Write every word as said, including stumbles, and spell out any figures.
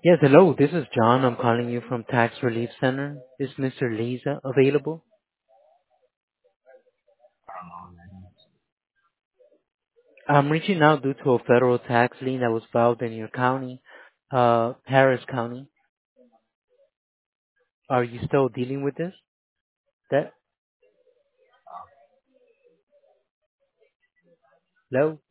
Yes, hello. This is John. I'm calling you from Tax Relief Center. Is Mister Lisa available? I'm reaching out due to a federal tax lien that was filed in your county, uh, Harris County. Are you still dealing with this? That, hello?